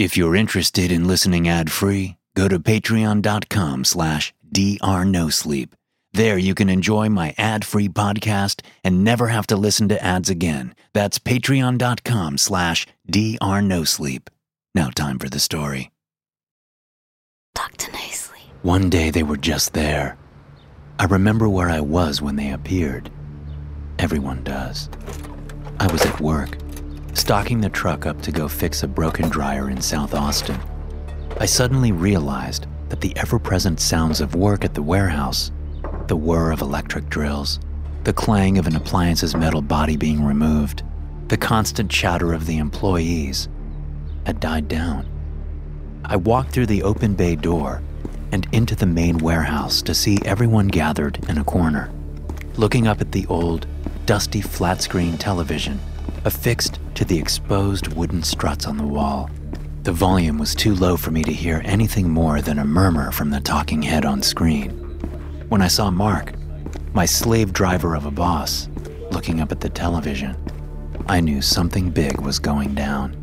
If you're interested in listening ad-free, go to patreon.com/drnosleep. There you can enjoy my ad-free podcast and never have to listen to ads again. That's patreon.com/drnosleep. Now time for the story. Dr. Nicely. One day they were just there. I remember where I was when they appeared. Everyone does. I was at work, stocking the truck up to go fix a broken dryer in South Austin. I suddenly realized that the ever-present sounds of work at the warehouse, the whir of electric drills, the clang of an appliance's metal body being removed, the constant chatter of the employees, had died down. I walked through the open bay door and into the main warehouse to see everyone gathered in a corner, looking up at the old, dusty flat-screen television affixed to the exposed wooden struts on the wall. The volume was too low for me to hear anything more than a murmur from the talking head on screen. When I saw Mark, my slave driver of a boss, looking up at the television, I knew something big was going down.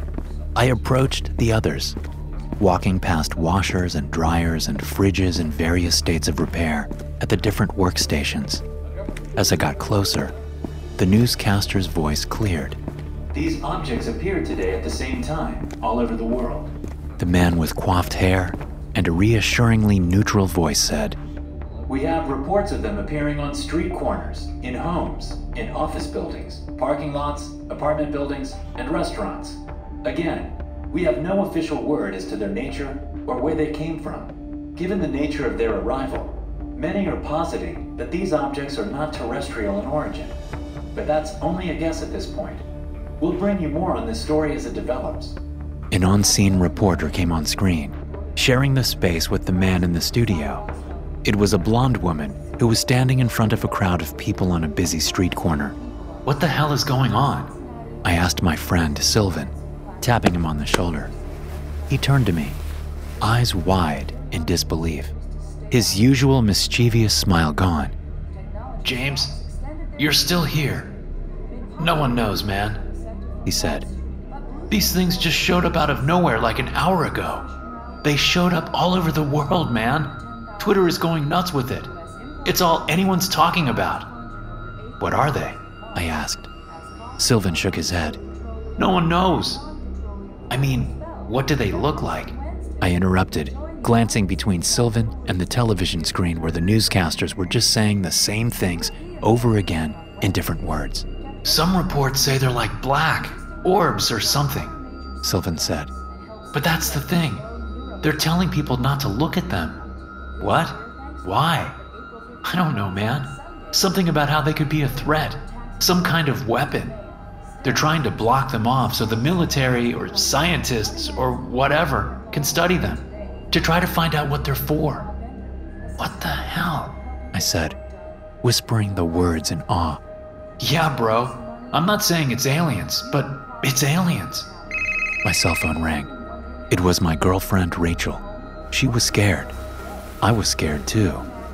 I approached the others, walking past washers and dryers and fridges in various states of repair at the different workstations. As I got closer, the newscaster's voice cleared. These objects appeared today at the same time, all over the world. The man with coiffed hair and a reassuringly neutral voice said, We have reports of them appearing on street corners, in homes, in office buildings, parking lots, apartment buildings, and restaurants. Again, we have no official word as to their nature or where they came from. Given the nature of their arrival, many are positing that these objects are not terrestrial in origin. But that's only a guess at this point. We'll bring you more on this story as it develops. An on-scene reporter came on screen, sharing the space with the man in the studio. It was a blonde woman who was standing in front of a crowd of people on a busy street corner. What the hell is going on? I asked my friend, Sylvan, tapping him on the shoulder. He turned to me, eyes wide in disbelief, his usual mischievous smile gone. James, you're still here. No one knows, man, he said. These things just showed up out of nowhere like an hour ago. They showed up all over the world, man. Twitter is going nuts with it. It's all anyone's talking about. What are they? I asked. Sylvan shook his head. No one knows. I mean, what do they look like? I interrupted, glancing between Sylvan and the television screen where the newscasters were just saying the same things over again in different words. Some reports say they're like black orbs or something, Sylvan said. But that's the thing. They're telling people not to look at them. What? Why? I don't know, man. Something about how they could be a threat, some kind of weapon. They're trying to block them off so the military or scientists or whatever can study them, to try to find out what they're for. What the hell? I said, whispering the words in awe. Yeah, bro. I'm not saying it's aliens, but it's aliens. My cell phone rang. It was my girlfriend, Rachel. She was scared. I was scared too.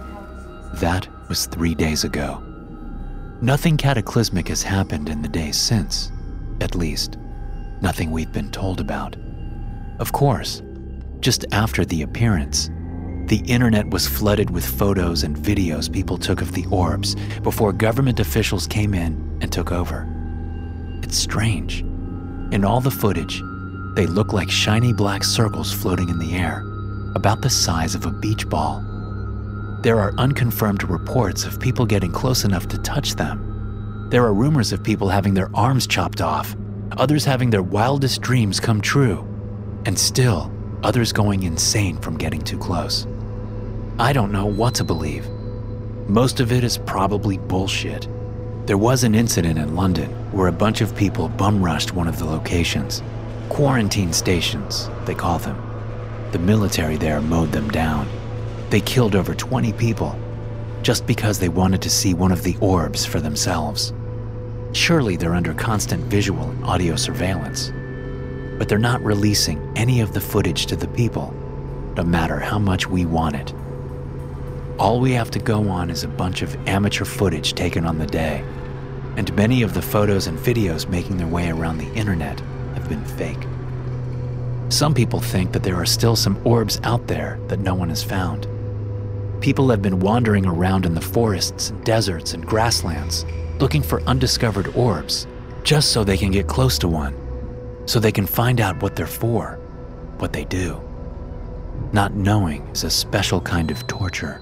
That was 3 days ago. Nothing cataclysmic has happened in the days since. At least, nothing we've been told about. Of course, just after the appearance, the internet was flooded with photos and videos people took of the orbs before government officials came in and took over. It's strange. In all the footage, they look like shiny black circles floating in the air, about the size of a beach ball. There are unconfirmed reports of people getting close enough to touch them. There are rumors of people having their arms chopped off, others having their wildest dreams come true, and still others going insane from getting too close. I don't know what to believe. Most of it is probably bullshit. There was an incident in London where a bunch of people bum-rushed one of the locations. Quarantine stations, they call them. The military there mowed them down. They killed over 20 people just because they wanted to see one of the orbs for themselves. Surely they're under constant visual and audio surveillance, but they're not releasing any of the footage to the people, no matter how much we want it. All we have to go on is a bunch of amateur footage taken on the day, and many of the photos and videos making their way around the internet have been fake. Some people think that there are still some orbs out there that no one has found. People have been wandering around in the forests and deserts and grasslands looking for undiscovered orbs just so they can get close to one, so they can find out what they're for, what they do. Not knowing is a special kind of torture.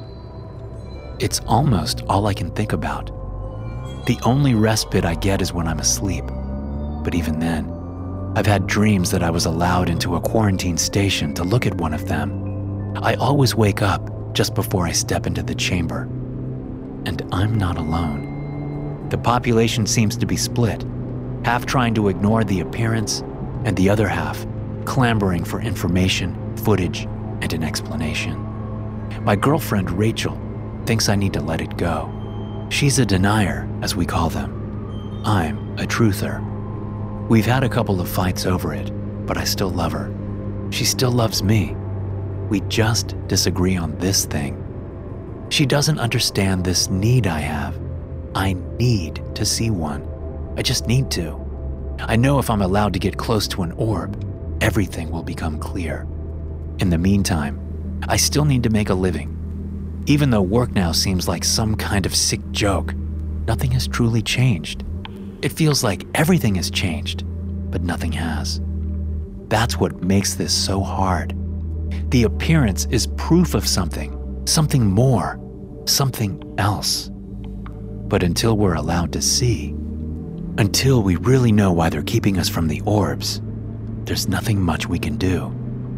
It's almost all I can think about. The only respite I get is when I'm asleep. But even then, I've had dreams that I was allowed into a quarantine station to look at one of them. I always wake up just before I step into the chamber. And I'm not alone. The population seems to be split, half trying to ignore the appearance, and the other half clamoring for information, footage, and an explanation. My girlfriend, Rachel, thinks I need to let it go. She's a denier, as we call them. I'm a truther. We've had a couple of fights over it, but I still love her. She still loves me. We just disagree on this thing. She doesn't understand this need I have. I need to see one. I just need to. I know if I'm allowed to get close to an orb, everything will become clear. In the meantime, I still need to make a living. Even though work now seems like some kind of sick joke, nothing has truly changed. It feels like everything has changed, but nothing has. That's what makes this so hard. The appearance is proof of something more, something else. But until we're allowed to see, until we really know why they're keeping us from the orbs, there's nothing much we can do.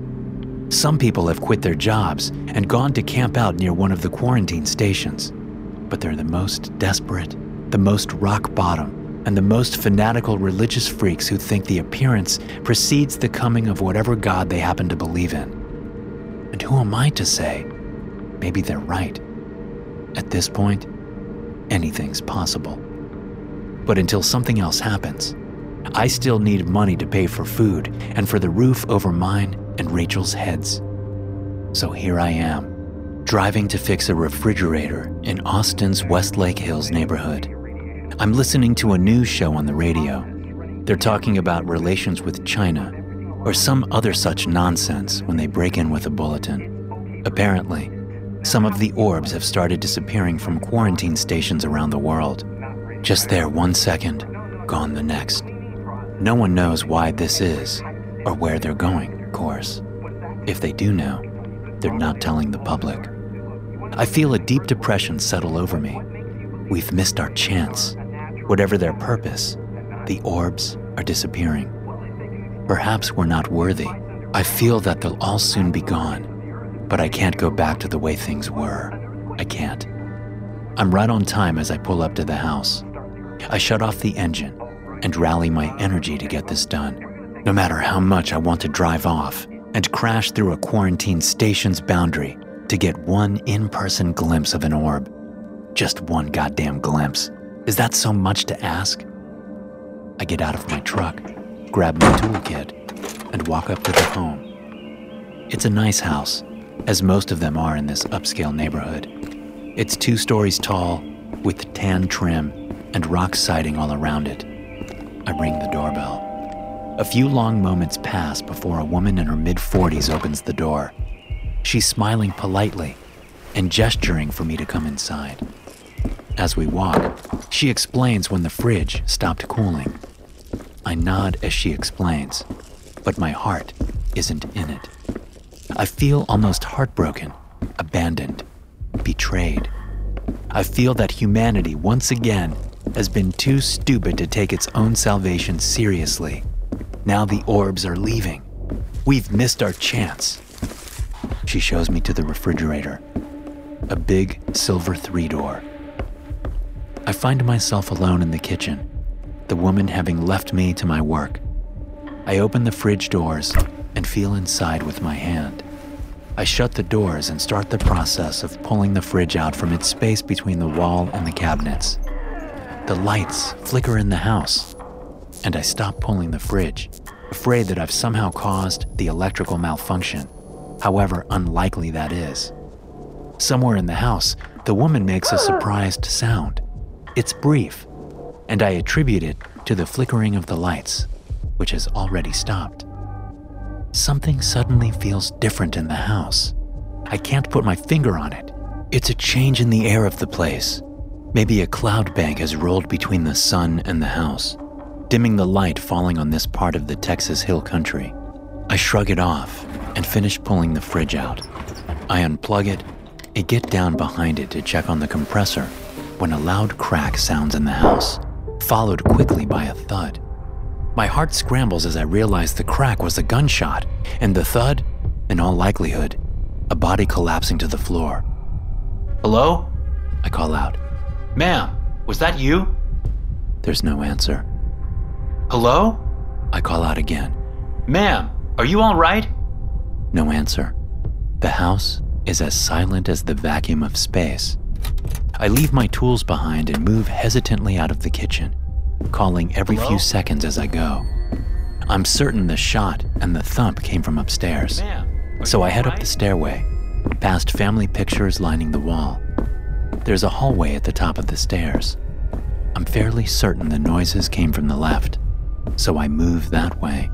Some people have quit their jobs and gone to camp out near one of the quarantine stations, but they're the most desperate, the most rock bottom, and the most fanatical religious freaks who think the appearance precedes the coming of whatever God they happen to believe in. And who am I to say? Maybe they're right. At this point, anything's possible. But until something else happens, I still need money to pay for food and for the roof over mine and Rachel's heads. So here I am, driving to fix a refrigerator in Austin's Westlake Hills neighborhood. I'm listening to a news show on the radio. They're talking about relations with China or some other such nonsense when they break in with a bulletin. Apparently, some of the orbs have started disappearing from quarantine stations around the world. Just there 1 second, gone the next. No one knows why this is or where they're going, of course. If they do know, they're not telling the public. I feel a deep depression settle over me. We've missed our chance. Whatever their purpose, the orbs are disappearing. Perhaps we're not worthy. I feel that they'll all soon be gone, but I can't go back to the way things were. I can't. I'm right on time as I pull up to the house. I shut off the engine and rally my energy to get this done. No matter how much I want to drive off and crash through a quarantine station's boundary to get one in-person glimpse of an orb. Just one goddamn glimpse. Is that so much to ask? I get out of my truck, grab my toolkit, and walk up to the home. It's a nice house, as most of them are in this upscale neighborhood. It's 2 stories tall, with tan trim and rock siding all around it. I ring the doorbell. A few long moments pass before a woman in her mid-40s opens the door. She's smiling politely and gesturing for me to come inside. As we walk, she explains when the fridge stopped cooling. I nod as she explains, but my heart isn't in it. I feel almost heartbroken, abandoned, betrayed. I feel that humanity once again has been too stupid to take its own salvation seriously. Now the orbs are leaving. We've missed our chance. She shows me to the refrigerator, a big silver 3-door. I find myself alone in the kitchen, the woman having left me to my work. I open the fridge doors and feel inside with my hand. I shut the doors and start the process of pulling the fridge out from its space between the wall and the cabinets. The lights flicker in the house, and I stop pulling the fridge, afraid that I've somehow caused the electrical malfunction, however unlikely that is. Somewhere in the house, the woman makes a surprised sound. It's brief, and I attribute it to the flickering of the lights, which has already stopped. something suddenly feels different in the house. I can't put my finger on it. It's a change in the air of the place. Maybe a cloud bank has rolled between the sun and the house, dimming the light falling on this part of the Texas Hill Country. I shrug it off and finish pulling the fridge out. I unplug it and get down behind it to check on the compressor when a loud crack sounds in the house, followed quickly by a thud. My heart scrambles as I realize the crack was a gunshot, and the thud, in all likelihood, a body collapsing to the floor. "Hello?" I call out. "Ma'am, was that you?" There's no answer. "Hello?" I call out again. "Ma'am, are you all right?" No answer. The house is as silent as the vacuum of space. I leave my tools behind and move hesitantly out of the kitchen, calling every few seconds as I go. I'm certain the shot and the thump came from upstairs. So I head up the stairway, past family pictures lining the wall. There's a hallway at the top of the stairs. I'm fairly certain the noises came from the left, so I move that way.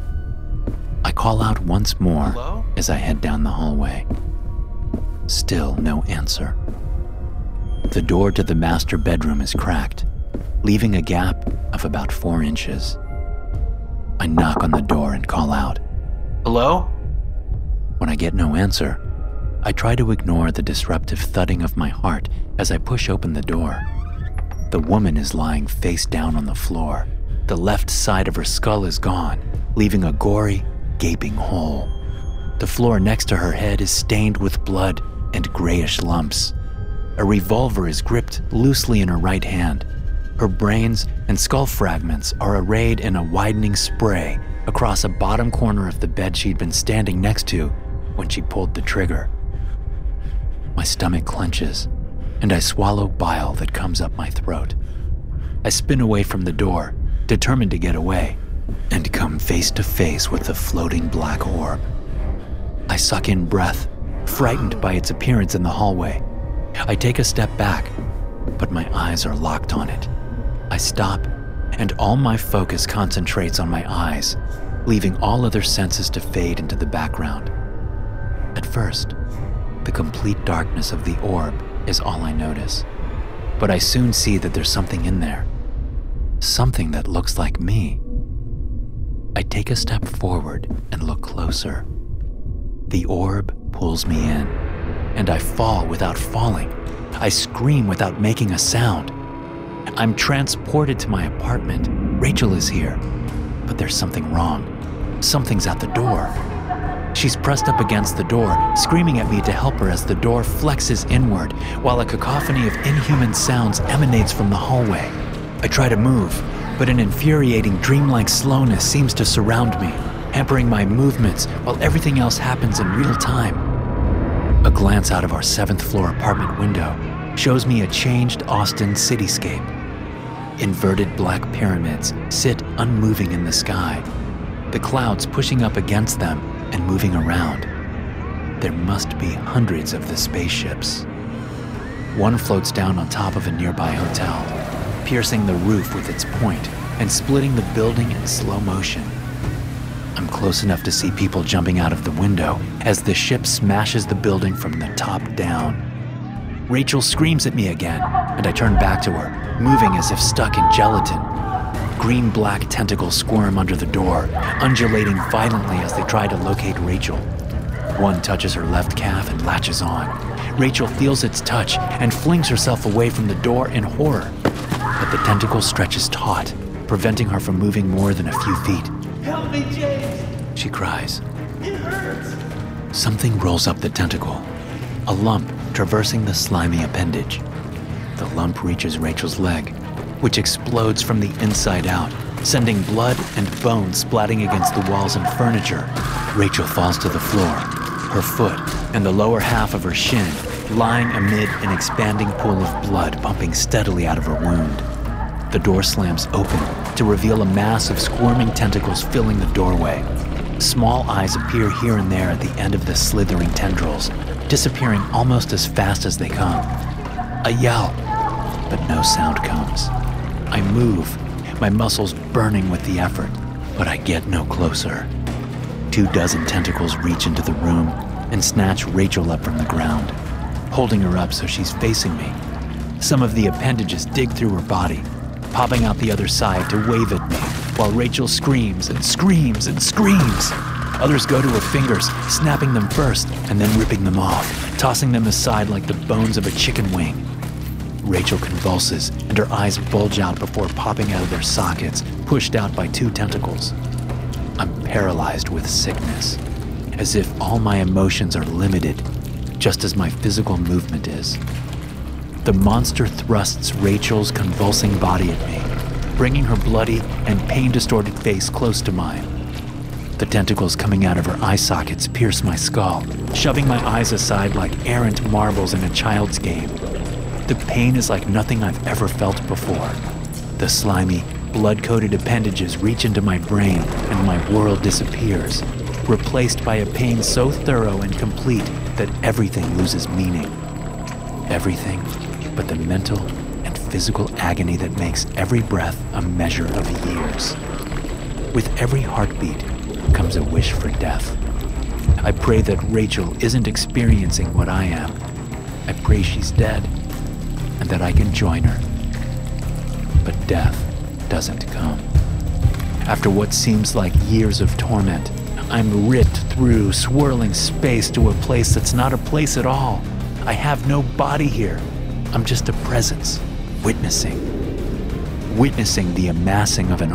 I call out once more as I head down the hallway. Still no answer. The door to the master bedroom is cracked, leaving a gap of about 4 inches. I knock on the door and call out, "Hello?" When I get no answer, I try to ignore the disruptive thudding of my heart as I push open the door. The woman is lying face down on the floor. The left side of her skull is gone, leaving a gory, gaping hole. The floor next to her head is stained with blood and grayish lumps. A revolver is gripped loosely in her right hand. Her brains and skull fragments are arrayed in a widening spray across a bottom corner of the bed she'd been standing next to when she pulled the trigger. My stomach clenches, and I swallow bile that comes up my throat. I spin away from the door, determined to get away, and come face to face with the floating black orb. I suck in breath, frightened by its appearance in the hallway. I take a step back, but my eyes are locked on it. I stop, and all my focus concentrates on my eyes, leaving all other senses to fade into the background. At first, the complete darkness of the orb is all I notice, but I soon see that there's something in there. Something that looks like me. I take a step forward and look closer. The orb pulls me in, and I fall without falling. I scream without making a sound. I'm transported to my apartment. Rachel is here, but there's something wrong. Something's at the door. She's pressed up against the door, screaming at me to help her as the door flexes inward, while a cacophony of inhuman sounds emanates from the hallway. I try to move, but an infuriating dreamlike slowness seems to surround me, hampering my movements while everything else happens in real time. A glance out of our 7th floor apartment window shows me a changed Austin cityscape. Inverted black pyramids sit unmoving in the sky, the clouds pushing up against them and moving around. There must be hundreds of the spaceships. One floats down on top of a nearby hotel, piercing the roof with its point and splitting the building in slow motion. I'm close enough to see people jumping out of the window as the ship smashes the building from the top down. Rachel screams at me again, and I turn back to her, moving as if stuck in gelatin. Green-black tentacles squirm under the door, undulating violently as they try to locate Rachel. One touches her left calf and latches on. Rachel feels its touch and flings herself away from the door in horror. But the tentacle stretches taut, preventing her from moving more than a few feet. "Help me, James! She cries. It hurts!" Something rolls up the tentacle, a lump traversing the slimy appendage. The lump reaches Rachel's leg, which explodes from the inside out, sending blood and bone splatting against the walls and furniture. Rachel falls to the floor, her foot and the lower half of her shin lying amid an expanding pool of blood pumping steadily out of her wound. The door slams open to reveal a mass of squirming tentacles filling the doorway. Small eyes appear here and there at the end of the slithering tendrils, disappearing almost as fast as they come. I yell, but no sound comes. I move, my muscles burning with the effort, but I get no closer. 24 tentacles reach into the room and snatch Rachel up from the ground, holding her up so she's facing me. Some of the appendages dig through her body, popping out the other side to wave at me, while Rachel screams and screams and screams. Others go to her fingers, snapping them first and then ripping them off, tossing them aside like the bones of a chicken wing. Rachel convulses and her eyes bulge out before popping out of their sockets, pushed out by 2 tentacles. I'm paralyzed with sickness, as if all my emotions are limited, just as my physical movement is. The monster thrusts Rachel's convulsing body at me, bringing her bloody and pain-distorted face close to mine. The tentacles coming out of her eye sockets pierce my skull, shoving my eyes aside like errant marbles in a child's game. The pain is like nothing I've ever felt before. The slimy, blood-coated appendages reach into my brain and my world disappears, replaced by a pain so thorough and complete that everything loses meaning. Everything but the mental and physical agony that makes every breath a measure of years. With every heartbeat comes a wish for death. I pray that Rachel isn't experiencing what I am. I pray she's dead and that I can join her. But death doesn't come. After what seems like years of torment, I'm ripped through swirling space to a place that's not a place at all. I have no body here. I'm just a presence, witnessing the amassing of an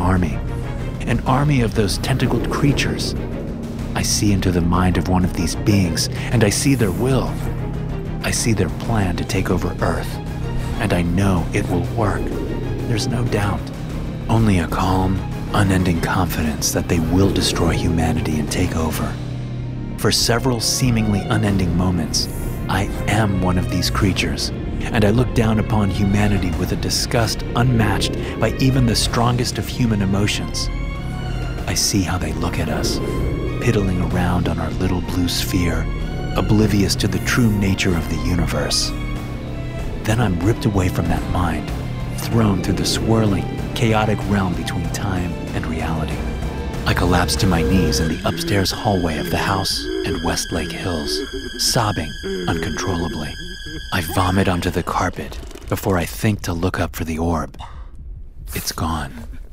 army of those tentacled creatures. I see into the mind of one of these beings, and I see their will. I see their plan to take over Earth, and I know it will work. There's no doubt. Only a calm, unending confidence that they will destroy humanity and take over. For several seemingly unending moments, I am one of these creatures, and I look down upon humanity with a disgust unmatched by even the strongest of human emotions. I see how they look at us, piddling around on our little blue sphere, oblivious to the true nature of the universe. Then I'm ripped away from that mind, thrown through the swirling, chaotic realm between time and reality. I collapse to my knees in the upstairs hallway of the house and Westlake Hills, sobbing uncontrollably. I vomit onto the carpet before I think to look up for the orb. It's gone.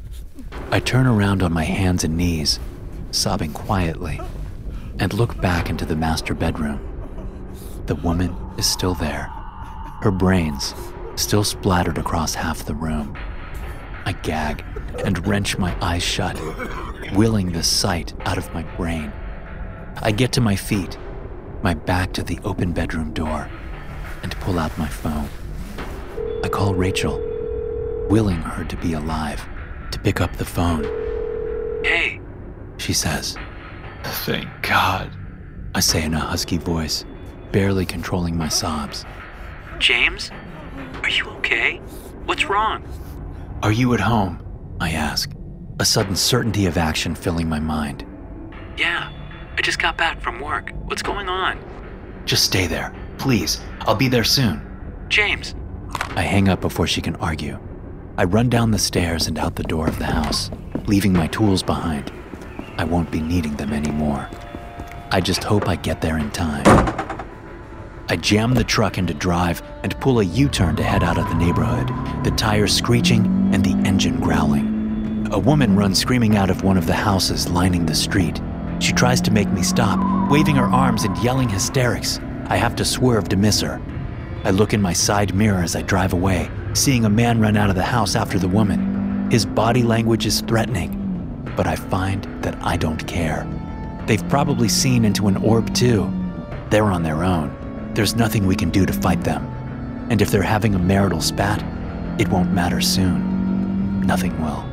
I turn around on my hands and knees, sobbing quietly, and look back into the master bedroom. The woman is still there, her brains still splattered across half the room. I gag and wrench my eyes shut, willing the sight out of my brain. I get to my feet, my back to the open bedroom door, and pull out my phone. I call Rachel, willing her to be alive, to pick up the phone. "Hey," she says. Thank God, I say in a husky voice, barely controlling my sobs. "James? Are you okay? What's wrong?" "Are you at home?" I ask, a sudden certainty of action filling my mind. "Yeah, I just got back from work. What's going on?" "Just stay there, please. I'll be there soon." "James." I hang up before she can argue. I run down the stairs and out the door of the house, leaving my tools behind. I won't be needing them anymore. I just hope I get there in time. I jam the truck into drive and pull a U-turn to head out of the neighborhood, the tires screeching and the engine growling. A woman runs screaming out of one of the houses lining the street. She tries to make me stop, waving her arms and yelling hysterics. I have to swerve to miss her. I look in my side mirror as I drive away, seeing a man run out of the house after the woman. His body language is threatening, but I find that I don't care. They've probably seen into an orb too. They're on their own. There's nothing we can do to fight them. And if they're having a marital spat, it won't matter soon. Nothing will.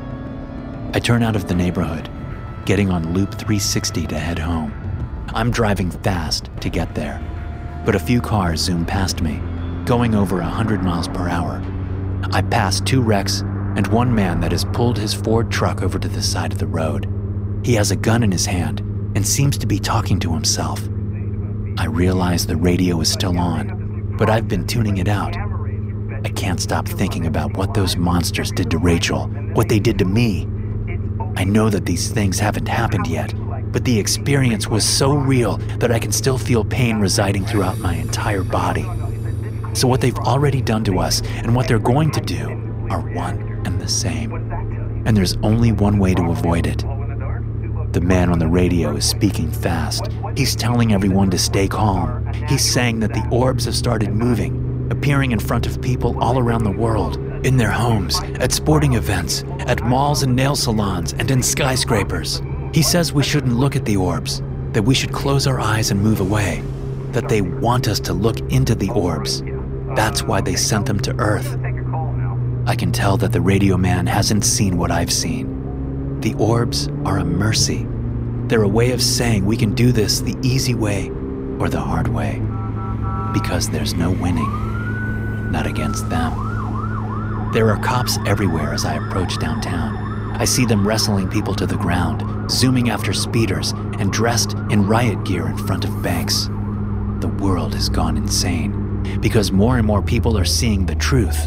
I turn out of the neighborhood, getting on Loop 360 to head home. I'm driving fast to get there, but a few cars zoom past me, going over 100 miles per hour. I pass 2 wrecks and one man that has pulled his Ford truck over to the side of the road. He has a gun in his hand and seems to be talking to himself. I realize the radio is still on, but I've been tuning it out. I can't stop thinking about what those monsters did to Rachel, what they did to me. I know that these things haven't happened yet, but the experience was so real that I can still feel pain residing throughout my entire body. So what they've already done to us and what they're going to do are one and the same. And there's only one way to avoid it. The man on the radio is speaking fast. He's telling everyone to stay calm. He's saying that the orbs have started moving, appearing in front of people all around the world, in their homes, at sporting events, at malls and nail salons, and in skyscrapers. He says we shouldn't look at the orbs, that we should close our eyes and move away, that they want us to look into the orbs. That's why they sent them to Earth. I can tell that the radio man hasn't seen what I've seen. The orbs are a mercy. They're a way of saying we can do this the easy way or the hard way, because there's no winning, not against them. There are cops everywhere as I approach downtown. I see them wrestling people to the ground, zooming after speeders, and dressed in riot gear in front of banks. The world has gone insane, because more and more people are seeing the truth.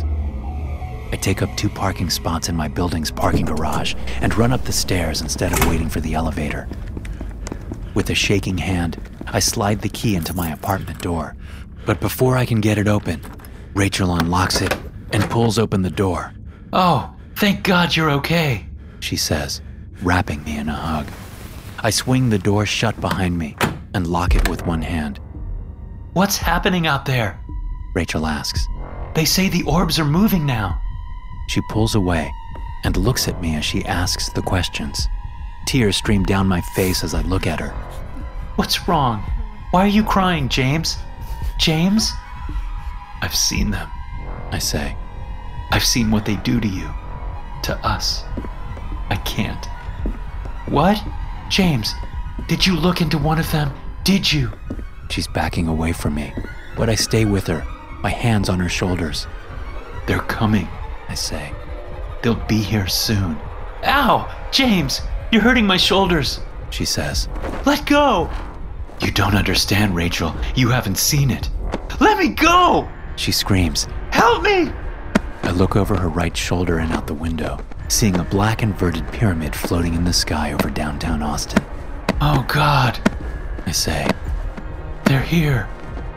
I take up 2 parking spots in my building's parking garage and run up the stairs instead of waiting for the elevator. With a shaking hand, I slide the key into my apartment door. But before I can get it open, Rachel unlocks it and pulls open the door. Oh, thank God you're okay. She says, wrapping me in a hug. I swing the door shut behind me and lock it with one hand. What's happening out there? Rachel asks. They say the orbs are moving now. She pulls away and looks at me as she asks the questions. Tears stream down my face as I look at her. What's wrong? Why are you crying, James? James? I've seen them, I say. I've seen what they do to you. To us. I can't. What? James, did you look into one of them? Did you? She's backing away from me, but I stay with her, my hands on her shoulders. They're coming, I say. They'll be here soon. Ow! James, you're hurting my shoulders, she says. Let go! You don't understand, Rachel. You haven't seen it. Let me go! She screams. Help me! I look over her right shoulder and out the window, seeing a black inverted pyramid floating in the sky over downtown Austin. Oh God, I say. They're here.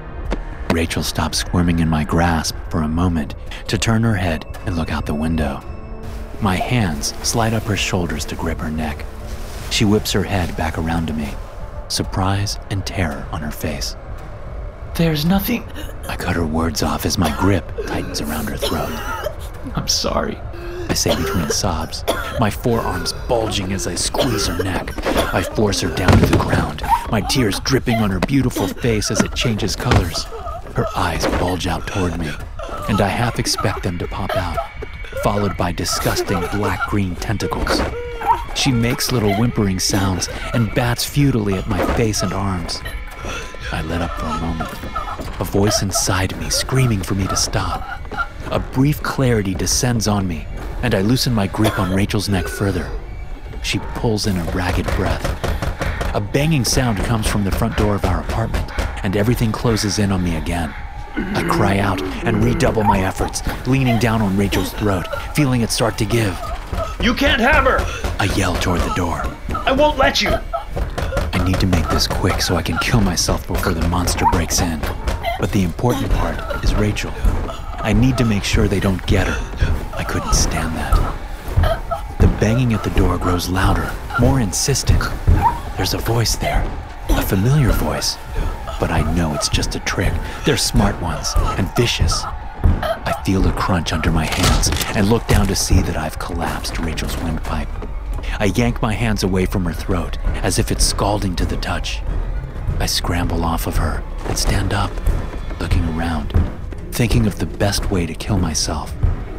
Rachel stops squirming in my grasp for a moment to turn her head and look out the window. My hands slide up her shoulders to grip her neck. She whips her head back around to me, surprise and terror on her face. There's nothing. I cut her words off as my grip tightens around her throat. I'm sorry, I say between sobs, my forearms bulging as I squeeze her neck. I force her down to the ground, my tears dripping on her beautiful face as it changes colors. Her eyes bulge out toward me, and I half expect them to pop out, followed by disgusting black-green tentacles. She makes little whimpering sounds and bats futilely at my face and arms. I let up for a moment, a voice inside me screaming for me to stop. A brief clarity descends on me, and I loosen my grip on Rachel's neck further. She pulls in a ragged breath. A banging sound comes from the front door of our apartment, and everything closes in on me again. I cry out and redouble my efforts, leaning down on Rachel's throat, feeling it start to give. You can't have her! I yell toward the door. I won't let you! I need to make this quick so I can kill myself before the monster breaks in. But the important part is Rachel. I need to make sure they don't get her. I couldn't stand that. The banging at the door grows louder, more insistent. There's a voice there, a familiar voice, but I know it's just a trick. They're smart ones and vicious. I feel a crunch under my hands and look down to see that I've collapsed Rachel's windpipe. I yank my hands away from her throat as if it's scalding to the touch. I scramble off of her and stand up, looking around, thinking of the best way to kill myself.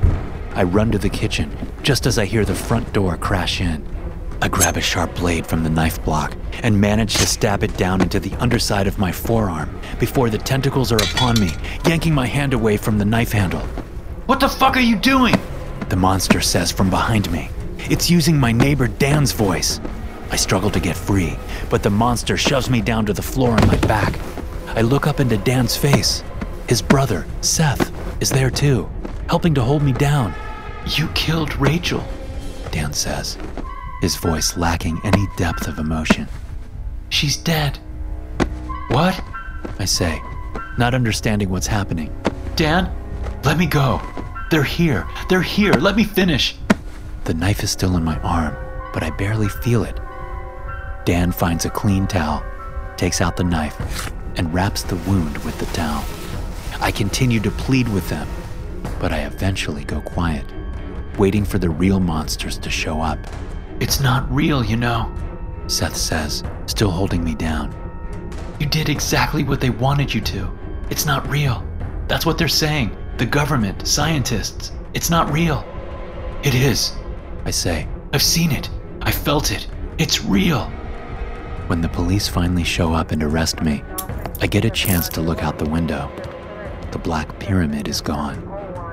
I run to the kitchen just as I hear the front door crash in. I grab a sharp blade from the knife block and manage to stab it down into the underside of my forearm before the tentacles are upon me, yanking my hand away from the knife handle. What the fuck are you doing? The monster says from behind me. It's using my neighbor Dan's voice. I struggle to get free, but the monster shoves me down to the floor on my back. I look up into Dan's face. His brother, Seth, is there too, helping to hold me down. You killed Rachel, Dan says, his voice lacking any depth of emotion. She's dead. What? I say, not understanding what's happening. Dan, let me go. They're here. They're here. Let me finish. The knife is still in my arm, but I barely feel it. Dan finds a clean towel, takes out the knife, and wraps the wound with the towel. I continue to plead with them, but I eventually go quiet, waiting for the real monsters to show up. It's not real, you know, Seth says, still holding me down. You did exactly what they wanted you to. It's not real. That's what they're saying. The government, scientists. It's not real. It is. I say. I've seen it. I felt it. It's real. When the police finally show up and arrest me, I get a chance to look out the window. The Black Pyramid is gone.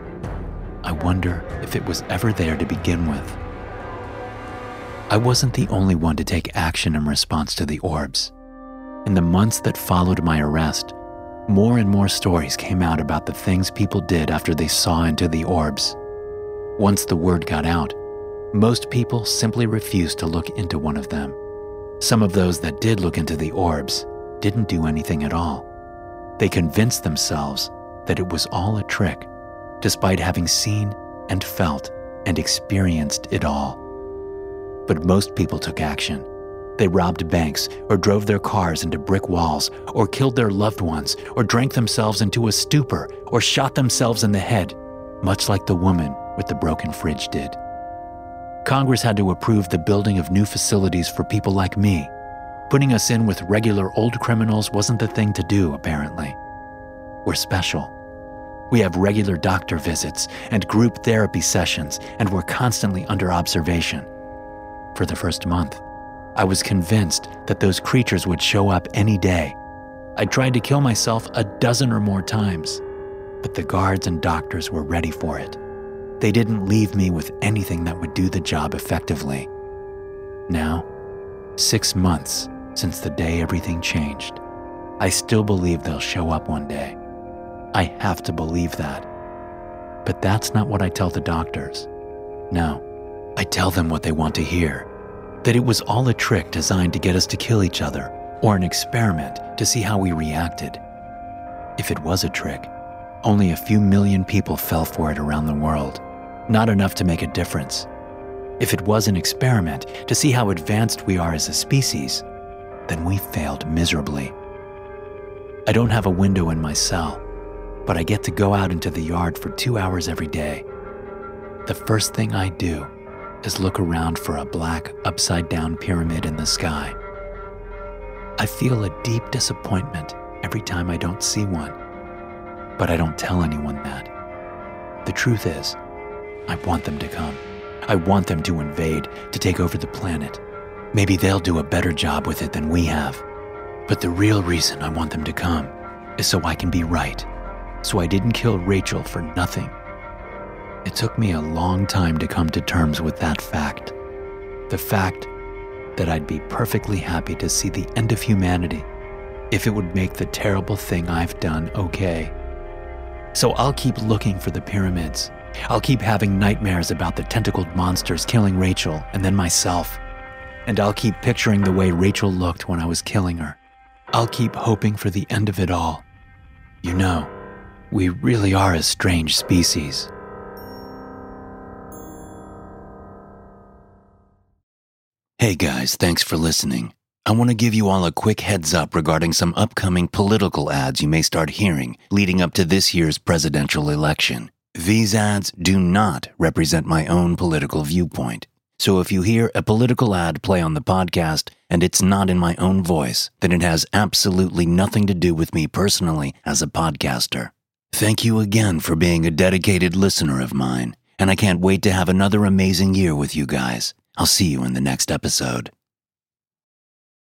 I wonder if it was ever there to begin with. I wasn't the only one to take action in response to the orbs. In the months that followed my arrest, more and more stories came out about the things people did after they saw into the orbs. Once the word got out, most people simply refused to look into one of them. Some of those that did look into the orbs didn't do anything at all. They convinced themselves that it was all a trick, despite having seen and felt and experienced it all. But most people took action. They robbed banks or drove their cars into brick walls or killed their loved ones or drank themselves into a stupor or shot themselves in the head, much like the woman with the broken fridge did. Congress had to approve the building of new facilities for people like me. Putting us in with regular old criminals wasn't the thing to do, apparently. We're special. We have regular doctor visits and group therapy sessions, and we're constantly under observation. For the first month, I was convinced that those creatures would show up any day. I tried to kill myself a dozen or more times, but the guards and doctors were ready for it. They didn't leave me with anything that would do the job effectively. Now, 6 months since the day everything changed, I still believe they'll show up one day. I have to believe that. But that's not what I tell the doctors. No, I tell them what they want to hear. That it was all a trick designed to get us to kill each other, or an experiment to see how we reacted. If it was a trick, only a few million people fell for it around the world, not enough to make a difference. If it was an experiment to see how advanced we are as a species, then we failed miserably. I don't have a window in my cell, but I get to go out into the yard for 2 hours every day. The first thing I do is look around for a black, upside-down pyramid in the sky. I feel a deep disappointment every time I don't see one, but I don't tell anyone that. The truth is, I want them to come. I want them to invade, to take over the planet. Maybe they'll do a better job with it than we have. But the real reason I want them to come is so I can be right, so I didn't kill Rachel for nothing. It took me a long time to come to terms with that fact. The fact that I'd be perfectly happy to see the end of humanity if it would make the terrible thing I've done okay. So I'll keep looking for the pyramids. I'll keep having nightmares about the tentacled monsters killing Rachel and then myself. And I'll keep picturing the way Rachel looked when I was killing her. I'll keep hoping for the end of it all. You know, we really are a strange species. Hey guys, thanks for listening. I want to give you all a quick heads up regarding some upcoming political ads you may start hearing leading up to this year's presidential election. These ads do not represent my own political viewpoint. So if you hear a political ad play on the podcast and it's not in my own voice, then it has absolutely nothing to do with me personally as a podcaster. Thank you again for being a dedicated listener of mine, and I can't wait to have another amazing year with you guys. I'll see you in the next episode.